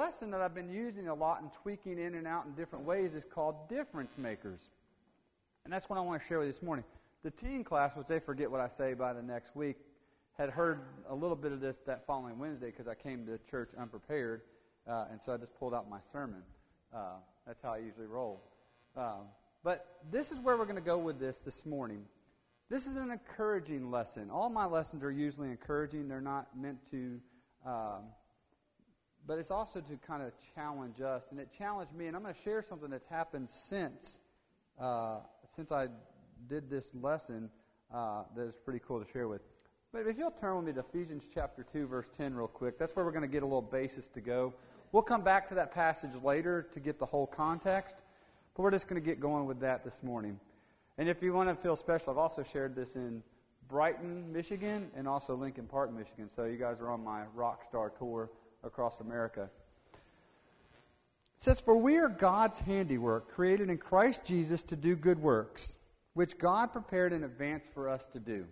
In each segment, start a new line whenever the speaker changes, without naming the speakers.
lesson that I've been using a lot and tweaking in and out in different ways is called difference makers. And that's what I want to share with you this morning. The teen class, which they forget what I say by the next week, had heard a little bit of this that following Wednesday because I came to church unprepared, and so I just pulled out my sermon. That's how I usually roll. But this is where we're going to go with this morning. This is an encouraging lesson. All my lessons are usually encouraging. They're not meant to, but it's also to kind of challenge us. And it challenged me, and I'm going to share something that's happened since I did this lesson that is pretty cool to share with. But if you'll turn with me to Ephesians chapter 2, verse 10 real quick, that's where we're going to get a little basis to go. We'll come back to that passage later to get the whole context, but we're just going to get going with that this morning. And if you want to feel special, I've also shared this in Brighton, Michigan, and also Lincoln Park, Michigan. So you guys are on my rock star tour across America. It says, "For we are God's handiwork, created in Christ Jesus to do good works, which God prepared in advance for us to do."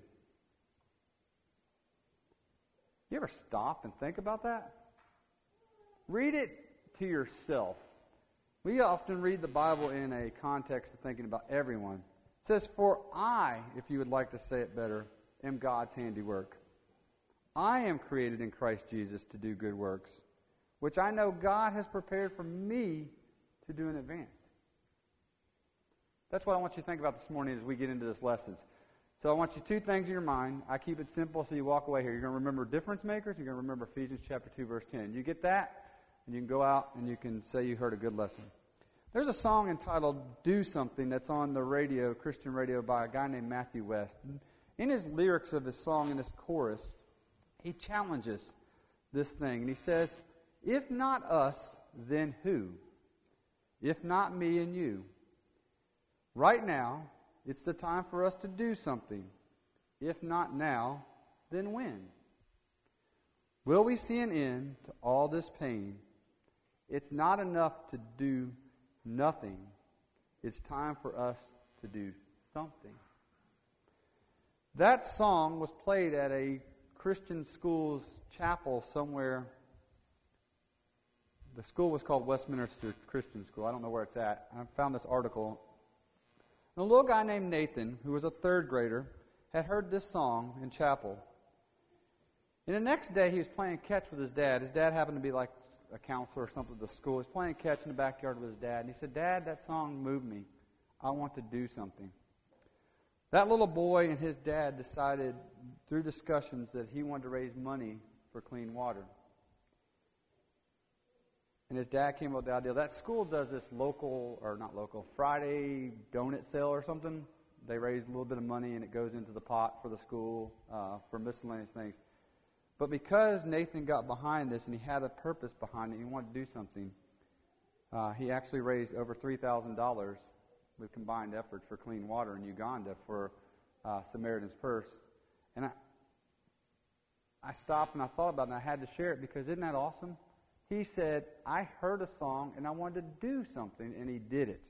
You ever stop and think about that? Read it to yourself. We often read the Bible in a context of thinking about everyone. It says, "For I," if you would like to say it better, "am God's handiwork. I am created in Christ Jesus to do good works, which I know God has prepared for me to do in advance." That's what I want you to think about this morning as we get into this lesson. So I want you two things in your mind. I keep it simple so you walk away here. You're going to remember difference makers. You're going to remember Ephesians chapter 2, verse 10. You get that, and you can go out and you can say you heard a good lesson. There's a song entitled "Do Something" that's on the radio, Christian radio, by a guy named Matthew West. In his lyrics of his song, in his chorus, he challenges this thing. And he says, "If not us, then who? If not me and you? Right now, it's the time for us to do something. If not now, then when? Will we see an end to all this pain? It's not enough to do nothing. It's time for us to do something." That song was played at a Christian school's chapel somewhere. The school was called Westminster Christian School. I don't know where it's at. I found this article. And a little guy named Nathan, who was a third grader, had heard this song in chapel. And the next day he was playing catch with his dad. His dad happened to be like a counselor or something at the school. He was playing catch in the backyard with his dad. And he said, "Dad, that song moved me. I want to do something." That little boy and his dad decided through discussions that he wanted to raise money for clean water. And his dad came up with the idea. That school does this Friday donut sale or something. They raise a little bit of money and it goes into the pot for the school for miscellaneous things. But because Nathan got behind this and he had a purpose behind it, he wanted to do something, he actually raised over $3,000 with combined efforts for clean water in Uganda for Samaritan's Purse. And I stopped and I thought about it and I had to share it because isn't that awesome? He said, "I heard a song and I wanted to do something," and he did it.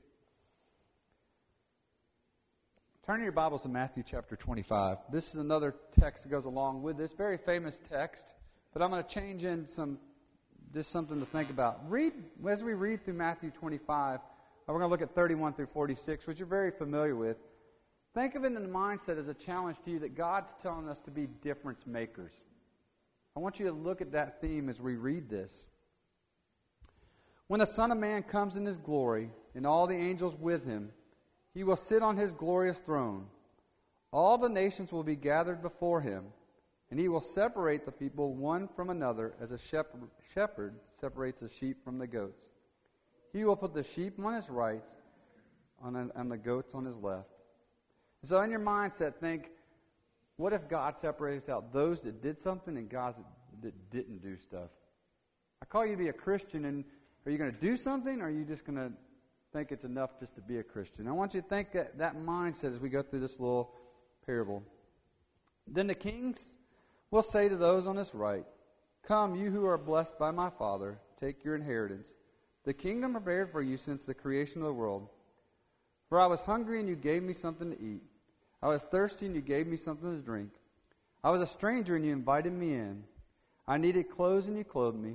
Turn your Bibles to Matthew chapter 25. This is another text that goes along with this very famous text, but I'm going to change in just something to think about. As we read through Matthew 25, we're going to look at 31 through 46, which you're very familiar with. Think of it in the mindset as a challenge to you that God's telling us to be difference makers. I want you to look at that theme as we read this. "When the Son of Man comes in His glory, and all the angels with Him, He will sit on His glorious throne. All the nations will be gathered before Him, and He will separate the people one from another as a shepherd separates the sheep from the goats. He will put the sheep on His right and the goats on His left." So in your mindset, think, what if God separates out those that did something and guys that didn't do stuff? I call you to be a Christian, and are you going to do something, or are you just going to think it's enough just to be a Christian? I want you to think that mindset as we go through this little parable. "Then the kings will say to those on His right, 'Come, you who are blessed by my Father, take your inheritance, the kingdom prepared for you since the creation of the world. For I was hungry, and you gave me something to eat. I was thirsty, and you gave me something to drink. I was a stranger, and you invited me in. I needed clothes, and you clothed me.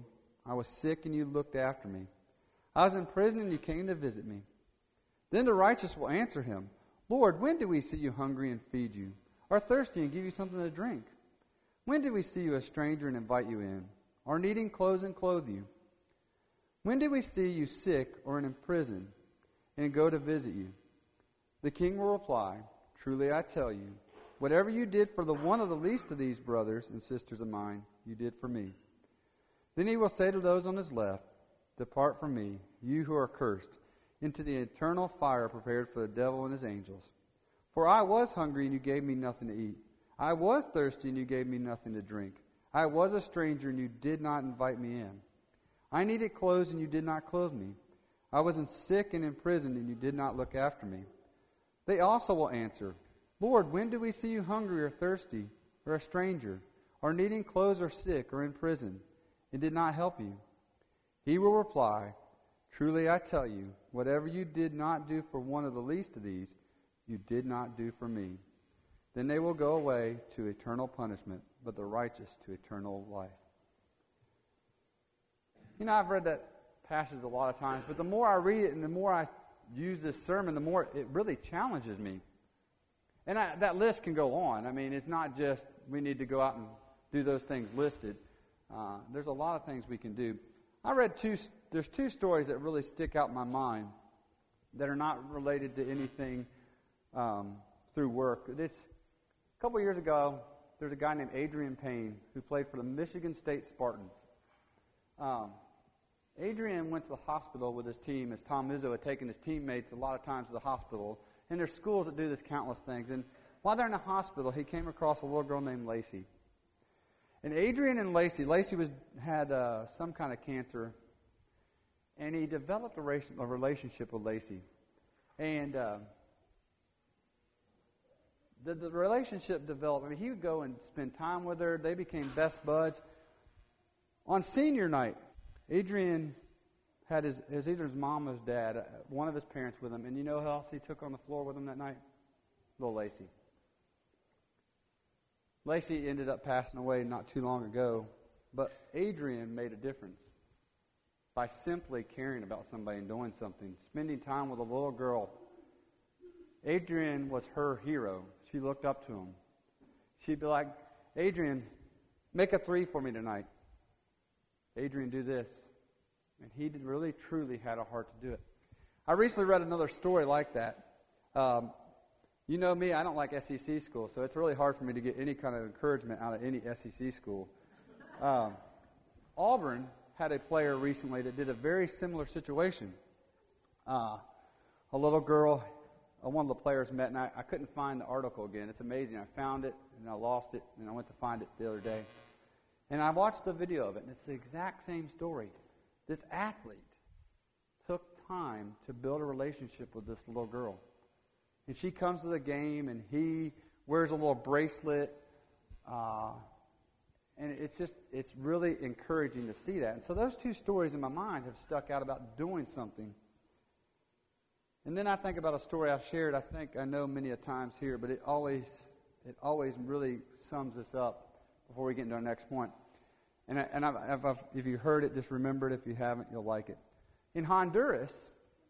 I was sick, and you looked after me. I was in prison, and you came to visit me. Then the righteous will answer him, Lord, when did we see you hungry and feed you, or thirsty and give you something to drink? When did we see you a stranger and invite you in, or needing clothes and clothe you? When did we see you sick or in prison and go to visit you? The king will reply, Truly I tell you, whatever you did for the one of the least of these brothers and sisters of mine, you did for me. Then he will say to those on his left, Depart from me, you who are cursed, into the eternal fire prepared for the devil and his angels. For I was hungry, and you gave me nothing to eat. I was thirsty, and you gave me nothing to drink. I was a stranger, and you did not invite me in. I needed clothes, and you did not clothe me. I was sick and in prison, and you did not look after me. They also will answer, Lord, when did we see you hungry or thirsty or a stranger, or needing clothes or sick or in prison, and did not help you? He will reply, Truly I tell you, whatever you did not do for one of the least of these, you did not do for me. Then they will go away to eternal punishment, but the righteous to eternal life. You know, I've read that passage a lot of times, but the more I read it and the more I use this sermon, the more it really challenges me. And that list can go on. I mean, it's not just we need to go out and do those things listed. There's a lot of things we can do. I read there's two stories that really stick out in my mind that are not related to anything through work. A couple years ago, there's a guy named Adrian Payne who played for the Michigan State Spartans. Adrian went to the hospital with his team as Tom Izzo had taken his teammates a lot of times to the hospital. And there's schools that do this countless things. And while they're in the hospital, he came across a little girl named Lacey. And Adrian and Lacey had some kind of cancer, and he developed a relationship with Lacey. And the relationship developed. I mean, he would go and spend time with her. They became best buds. On senior night, Adrian had either his mom or his dad, one of his parents with him. And you know who else he took on the floor with him that night? Little Lacey. Lacey ended up passing away not too long ago, but Adrian made a difference by simply caring about somebody and doing something, spending time with a little girl. Adrian was her hero. She looked up to him. She'd be like, Adrian, make a 3 for me tonight. Adrian, do this. And he really, truly had a heart to do it. I recently read another story like that. You know me, I don't like SEC school, so it's really hard for me to get any kind of encouragement out of any SEC school. Auburn had a player recently that did a very similar situation. A little girl, one of the players met, and I couldn't find the article again. It's amazing. I found it, and I lost it, and I went to find it the other day. And I watched the video of it, and it's the exact same story. This athlete took time to build a relationship with this little girl. And she comes to the game, and he wears a little bracelet. And it's really encouraging to see that. And so those two stories in my mind have stuck out about doing something. And then I think about a story I've shared, I think I know many a times here, but it always really sums this up before we get into our next point. And if you heard it, just remember it. If you haven't, you'll like it. In Honduras,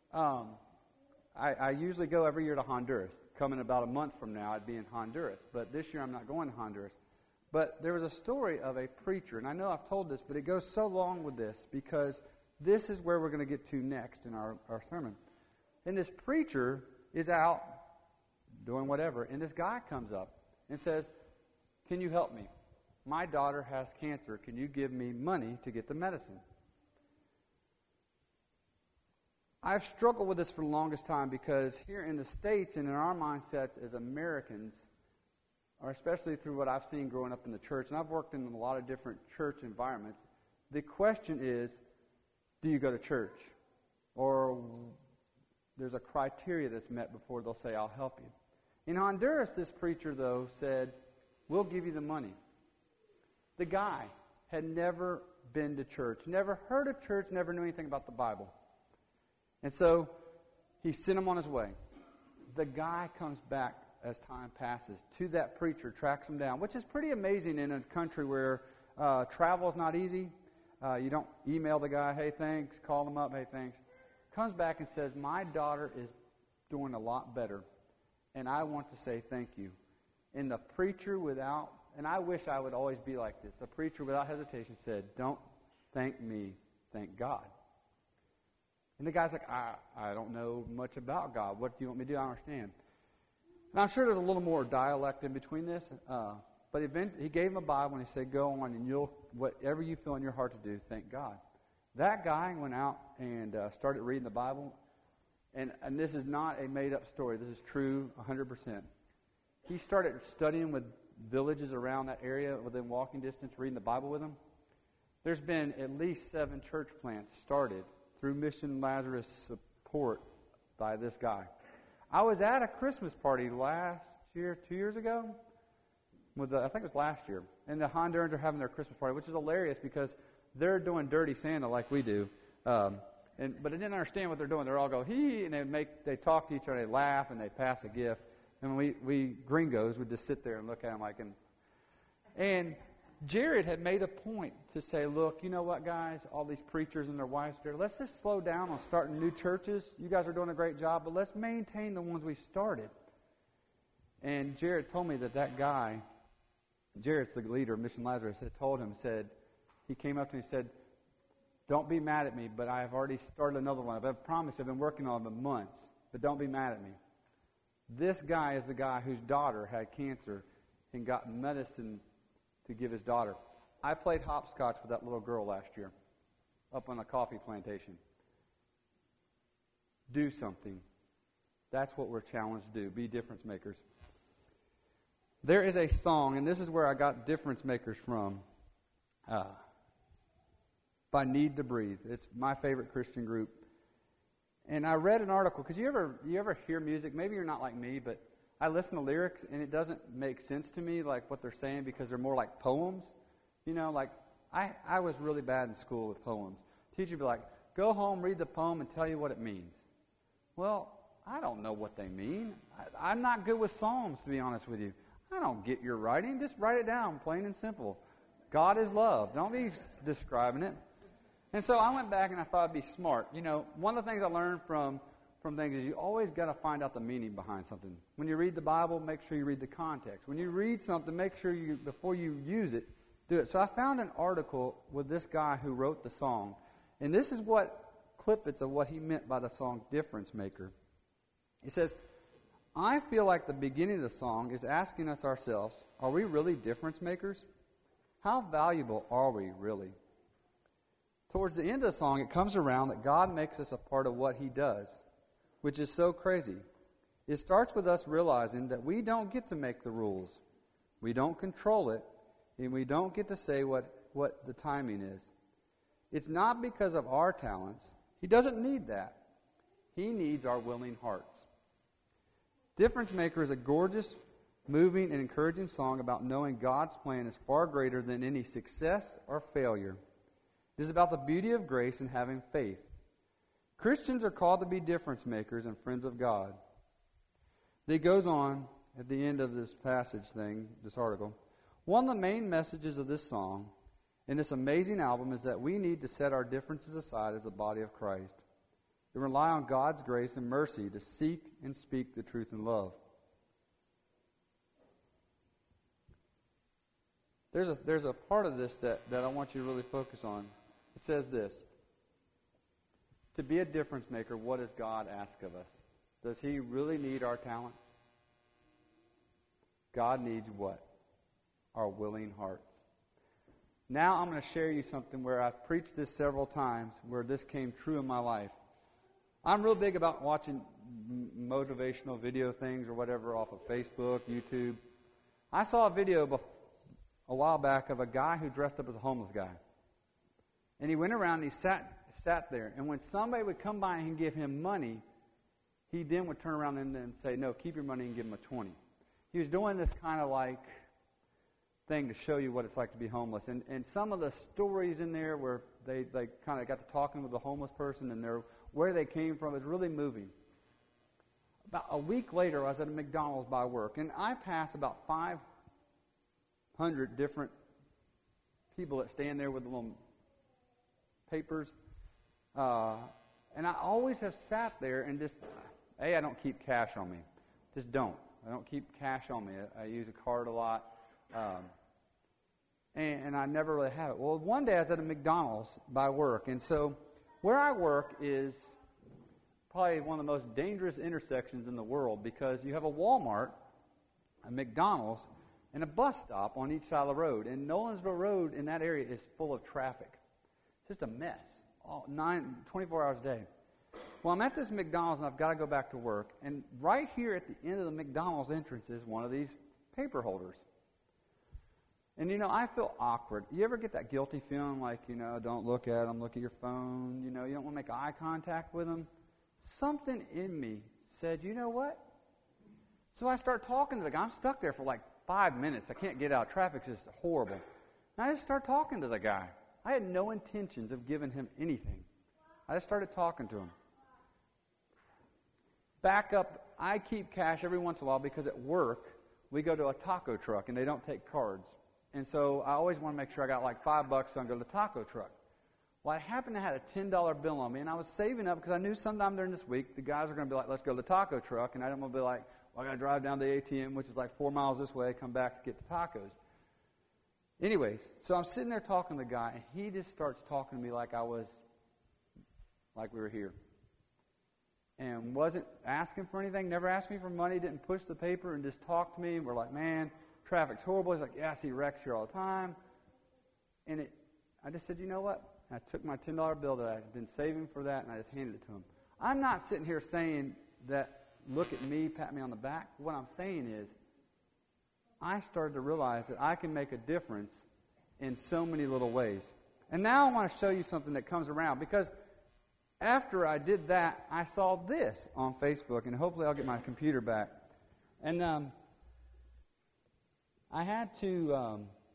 I usually go every year to Honduras. Coming about a month from now, I'd be in Honduras. But this year, I'm not going to Honduras. But there was a story of a preacher, and I know I've told this, but it goes so long with this because this is where we're going to get to next in our sermon. And this preacher is out doing whatever, and this guy comes up and says, "Can you help me? My daughter has cancer. Can you give me money to get the medicine?" I've struggled with this for the longest time because here in the States and in our mindsets as Americans, or especially through what I've seen growing up in the church, and I've worked in a lot of different church environments, the question is, do you go to church? Or there's a criteria that's met before they'll say, I'll help you. In Honduras, this preacher, though, said, we'll give you the money. The guy had never been to church, never heard of church, never knew anything about the Bible. And so he sent him on his way. The guy comes back as time passes to that preacher, tracks him down, which is pretty amazing in a country where travel is not easy. You don't email the guy, hey, thanks, call him up, hey, thanks. Comes back and says, my daughter is doing a lot better, and I want to say thank you. And the preacher and I wish I would always be like this, the preacher without hesitation said, don't thank me, thank God. And the guy's like, I don't know much about God. What do you want me to do? I don't understand. And I'm sure there's a little more dialect in between this, but he gave him a Bible and he said, go on and whatever you feel in your heart to do, thank God. That guy went out and started reading the Bible, and this is not a made-up story. This is true 100%. He started studying with villages around that area within walking distance, reading the Bible with them. There's been at least 7 church plants started through Mission Lazarus support by this guy. I was at a Christmas party last year, 2 years ago, I think it was last year, and the Hondurans are having their Christmas party, which is hilarious because they're doing dirty Santa like we do, but they didn't understand what they're doing. They're all go hee, and they talk to each other, they laugh, and they pass a gift. And we gringos would just sit there and look at them like, and Jared had made a point to say, look, you know what, guys, all these preachers and their wives, let's just slow down on starting new churches. You guys are doing a great job, but let's maintain the ones we started. And Jared told me that guy, Jared's the leader of Mission Lazarus, had told him, he came up to me and said, don't be mad at me, but I have already started another one. I've promised, I've been working on it for months, but don't be mad at me. This guy is the guy whose daughter had cancer and got medicine to give his daughter. I played hopscotch with that little girl last year up on a coffee plantation. Do something. That's what we're challenged to do. Be difference makers. There is a song, and this is where I got difference makers from, by Need to Breathe. It's my favorite Christian group. And I read an article, because you ever hear music, maybe you're not like me, but I listen to lyrics, and it doesn't make sense to me, like what they're saying, because they're more like poems. You know, like, I was really bad in school with poems. Teacher would be like, go home, read the poem, and tell you what it means. Well, I don't know what they mean. I'm not good with psalms, to be honest with you. I don't get your writing. Just write it down, plain and simple. God is love. Don't be describing it. And so I went back and I thought I'd be smart. You know, one of the things I learned from things is you always got to find out the meaning behind something. When you read the Bible, make sure you read the context. When you read something, make sure before you use it, do it. So I found an article with this guy who wrote the song. And this is clippets of what he meant by the song Difference Maker. He says, I feel like the beginning of the song is asking us ourselves, are we really difference makers? How valuable are we really? Towards the end of the song, it comes around that God makes us a part of what He does, which is so crazy. It starts with us realizing that we don't get to make the rules. We don't control it, and we don't get to say what the timing is. It's not because of our talents. He doesn't need that. He needs our willing hearts. Difference Maker is a gorgeous, moving, and encouraging song about knowing God's plan is far greater than any success or failure. It is about the beauty of grace and having faith. Christians are called to be difference makers and friends of God. It goes on at the end of this this article. One of the main messages of this song and this amazing album is that we need to set our differences aside as the body of Christ and rely on God's grace and mercy to seek and speak the truth in love. There's a part of this that I want you to really focus on. It says this: to be a difference maker, what does God ask of us? Does He really need our talents? God needs what? Our willing hearts. Now I'm going to share you something where I've preached this several times, where this came true in my life. I'm real big about watching motivational video things or whatever off of Facebook, YouTube. I saw a video a while back of a guy who dressed up as a homeless guy. And he went around and he sat there. And when somebody would come by and give him money, he then would turn around and say, no, keep your money and give him a 20. He was doing this kind of like thing to show you what it's like to be homeless. And some of the stories in there where they kind of got to talking with the homeless person and where they came from is really moving. About a week later, I was at a McDonald's by work, and I passed about 500 different people that stand there with a little papers. And I always have sat there and just, I don't keep cash on me. Just don't. I don't keep cash on me. I use a card a lot. And I never really have it. Well, one day I was at a McDonald's by work. And so where I work is probably one of the most dangerous intersections in the world because you have a Walmart, a McDonald's, and a bus stop on each side of the road. And Nolensville Road in that area is full of traffic. It's just a mess, 24 hours a day. Well, I'm at this McDonald's, and I've got to go back to work. And right here at the end of the McDonald's entrance is one of these paper holders. And, I feel awkward. You ever get that guilty feeling like, don't look at them, look at your phone, you don't want to make eye contact with them? Something in me said, you know what? So I start talking to the guy. I'm stuck there for like 5 minutes. I can't get out. Traffic's just horrible. And I just start talking to the guy. I had no intentions of giving him anything. I just started talking to him. Back up, I keep cash every once in a while because at work, we go to a taco truck and they don't take cards. And so I always want to make sure I got like $5 so I can go to the taco truck. Well, I happened to have a $10 bill on me, and I was saving up because I knew sometime during this week the guys are going to be like, let's go to the taco truck, and I didn't want to be like, well, I got to drive down to the ATM, which is like 4 miles this way, come back to get the tacos. Anyways, so I'm sitting there talking to the guy, and he just starts talking to me like we were here. And wasn't asking for anything, never asked me for money, didn't push the paper, and just talked to me. And we're like, man, traffic's horrible. He's like, yeah, I see wrecks here all the time. And I just said, you know what? And I took my $10 bill that I had been saving for that, and I just handed it to him. I'm not sitting here saying that, look at me, pat me on the back. What I'm saying is, I started to realize that I can make a difference in so many little ways. And now I want to show you something that comes around, because after I did that, I saw this on Facebook, and hopefully I'll get my computer back. And I had to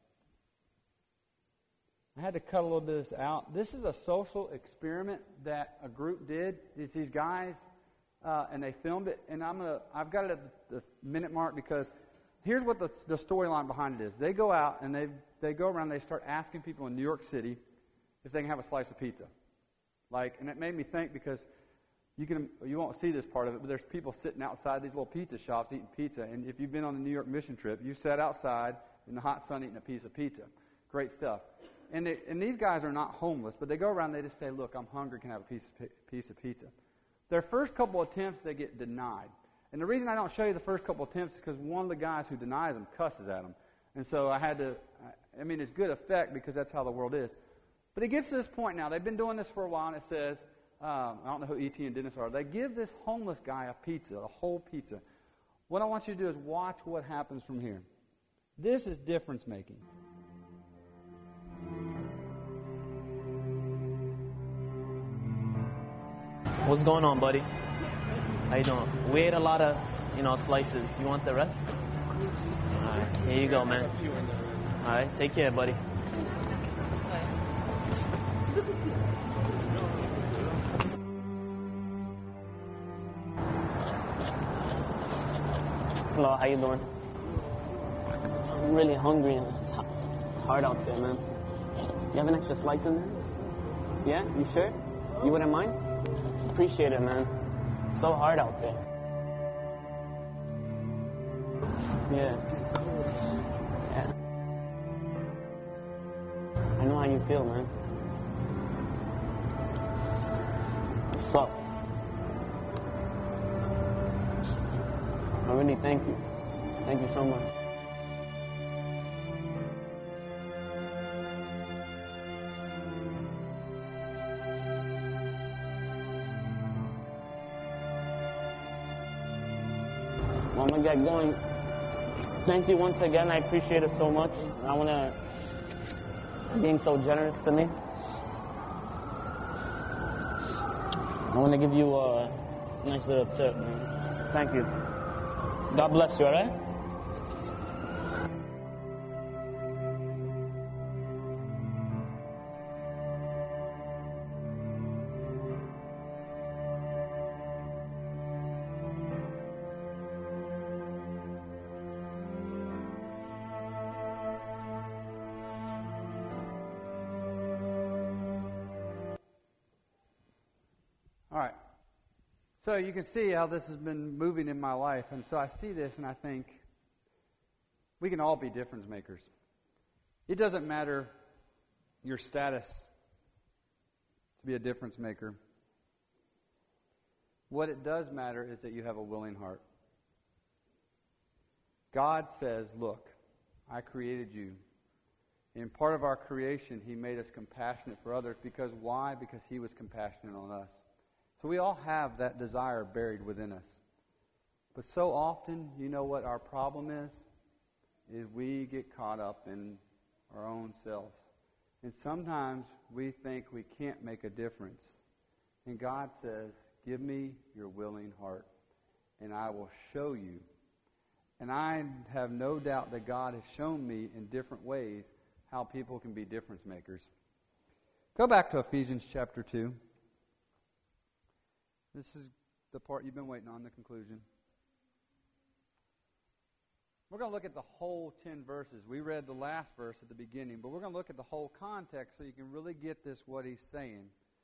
cut a little bit of this out. This is a social experiment that a group did. It's these guys, and they filmed it. And I've got it at the minute mark because here's what the storyline behind it is. They go out and they go around. They start asking people in New York City if they can have a slice of pizza. And it made me think because you won't see this part of it, but there's people sitting outside these little pizza shops eating pizza. And if you've been on the New York mission trip, you sat outside in the hot sun eating a piece of pizza. Great stuff. And these guys are not homeless, but they go around and they just say, look, I'm hungry, can I have a piece of pizza? Their first couple attempts, they get denied. And the reason I don't show you the first couple attempts is because one of the guys who denies them cusses at them. And so it's good effect because that's how the world is. But it gets to this point now. They've been doing this for a while, and it says, I don't know who E.T. and Dennis are. They give this homeless guy a pizza, a whole pizza. What I want you to do is watch what happens from here. This is difference making.
What's going on, buddy? How you doing? We ate a lot of, slices. You want the rest? All right, here you go, man. All right, take care, buddy. Hello, how you doing? I'm really hungry. It's hard out there, man. You have an extra slice in there? Yeah? You sure? You wouldn't mind? Appreciate it, man. It's so hard out there. Yeah. I know how you feel, man. It sucks. I really thank you. Thank you so much. Well, I'm going to get going. Thank you once again. I appreciate it so much. I want to being so generous to me. I want to give you a nice little tip, man. Thank you. God bless you, all right?
All right. So you can see how this has been moving in my life. And so I see this and I think we can all be difference makers. It doesn't matter your status to be a difference maker. What it does matter is that you have a willing heart. God says, look, I created you. In part of our creation, He made us compassionate for others. Because why? Because He was compassionate on us. So we all have that desire buried within us. But so often, you know what our problem is? Is we get caught up in our own selves. And sometimes we think we can't make a difference. And God says, give me your willing heart, and I will show you. And I have no doubt that God has shown me in different ways how people can be difference makers. Go back to Ephesians chapter 2. This is the part you've been waiting on, the conclusion. We're going to look at the whole 10 verses. We read the last verse at the beginning, but we're going to look at the whole context so you can really get this, what he's saying.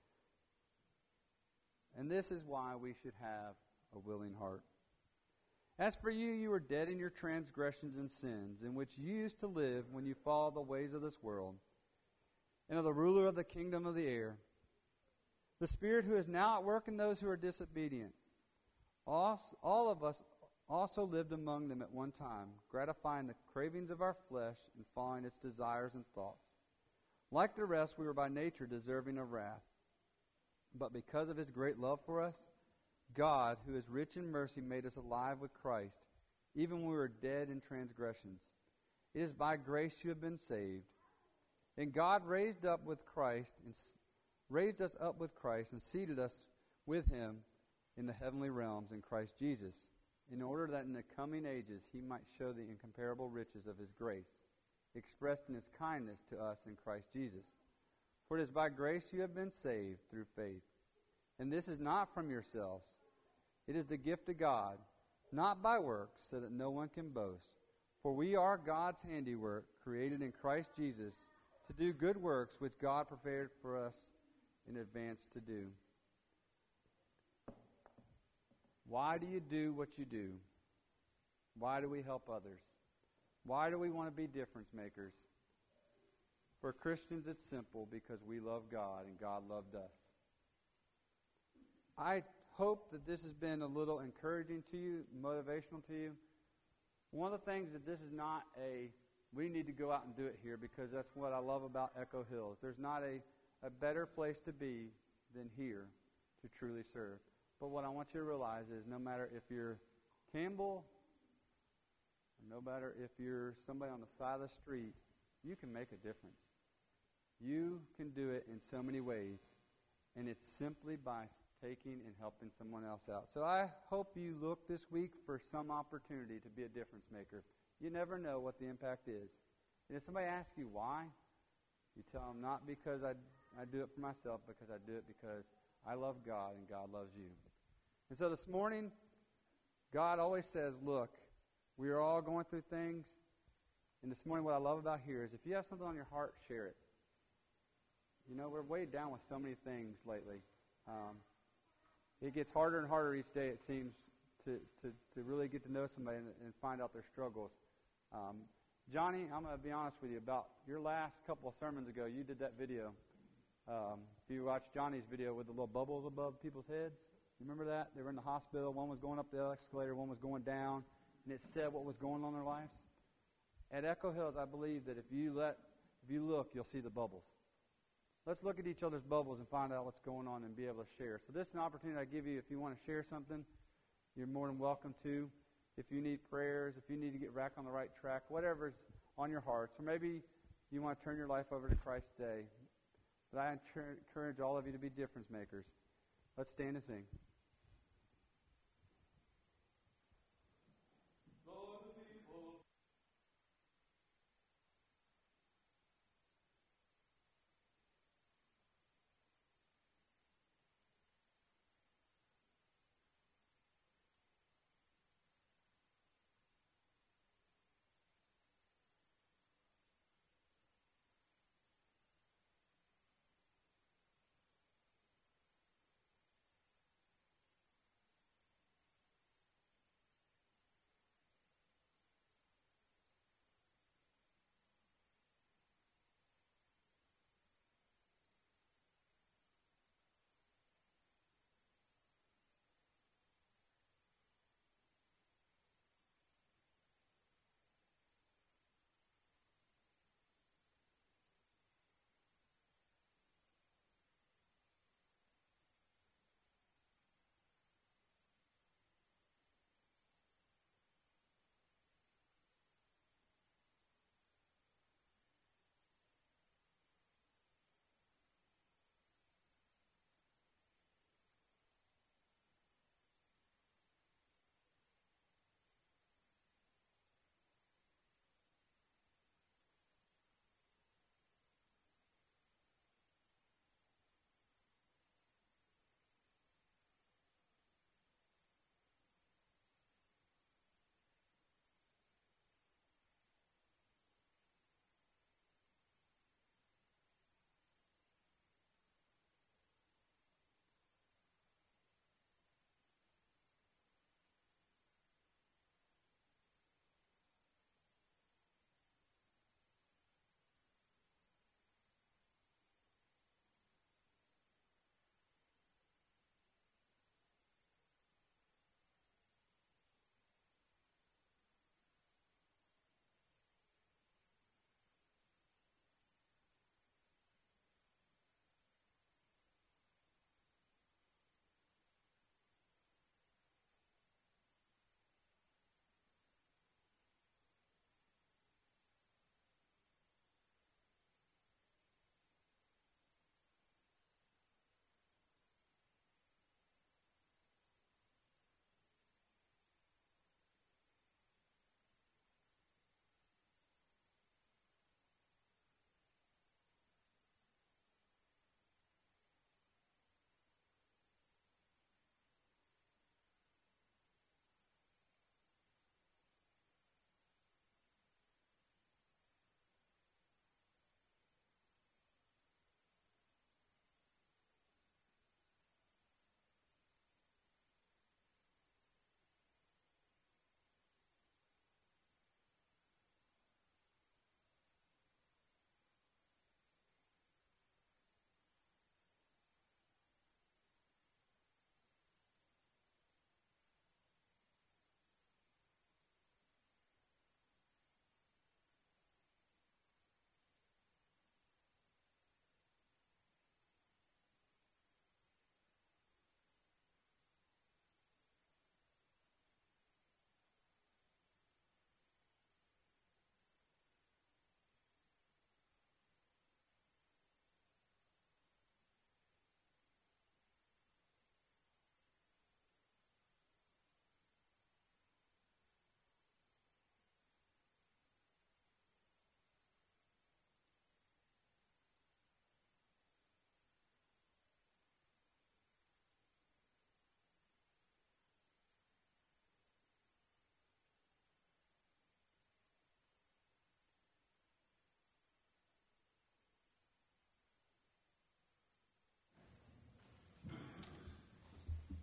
And this is why we should have a willing heart. As for you, you were dead in your transgressions and sins, in which you used to live when you followed the ways of this world, and of the ruler of the kingdom of the air, the Spirit who is now at work in those who are disobedient. All of us also lived among them at one time, gratifying the cravings of our flesh and following its desires and thoughts. Like the rest, we were by nature deserving of wrath. But because of His great love for us, God, who is rich in mercy, made us alive with Christ, even when we were dead in transgressions. It is by grace you have been saved. And God raised us up with Christ and seated us with Him in the heavenly realms in Christ Jesus, in order that in the coming ages He might show the incomparable riches of His grace, expressed in His kindness to us in Christ Jesus. For it is by grace you have been saved through faith. And this is not from yourselves. It is the gift of God, not by works, so that no one can boast. For we are God's handiwork, created in Christ Jesus, to do good works which God prepared for us in advance to do. Why do you do what you do? Why do we help others? Why do we want to be difference makers? For Christians, it's simple, because we love God and God loved us. I hope that this has been a little encouraging to you, motivational to you. One of the things that this is not we need to go out and do it here, because that's what I love about Echo Hills. There's not a better place to be than here to truly serve. But what I want you to realize is no matter if you're Campbell, or no matter if you're somebody on the side of the street, you can make a difference. You can do it in so many ways, and it's simply by taking and helping someone else out. So I hope you look this week for some opportunity to be a difference maker. You never know what the impact is. And if somebody asks you why, you tell them not because I do it for myself, because I do it because I love God and God loves you. And so this morning, God always says, look, we are all going through things. And this morning what I love about here is if you have something on your heart, share it. You know, we're weighed down with so many things lately. It gets harder and harder each day, it seems, to really get to know somebody and find out their struggles. Johnny, I'm going to be honest with you, about your last couple of sermons ago, you did that video. If you watched Johnny's video with the little bubbles above people's heads, you remember that? They were in the hospital. One was going up the escalator, one was going down, and it said what was going on in their lives. At Echo Hills, I believe that if you look, you'll see the bubbles. Let's look at each other's bubbles and find out what's going on and be able to share. So this is an opportunity I give you. If you want to share something, you're more than welcome to. If you need prayers, if you need to get back on the right track, whatever's on your hearts, or maybe you want to turn your life over to Christ today. But I encourage all of you to be difference makers. Let's stand and sing.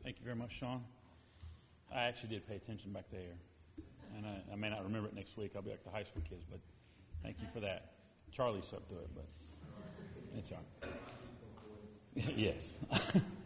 Thank you very much, Sean. I actually did pay attention back there. And I may not remember it next week. I'll be like the high school kids, but thank you for that. Charlie slept through it, but it's all right. Yes.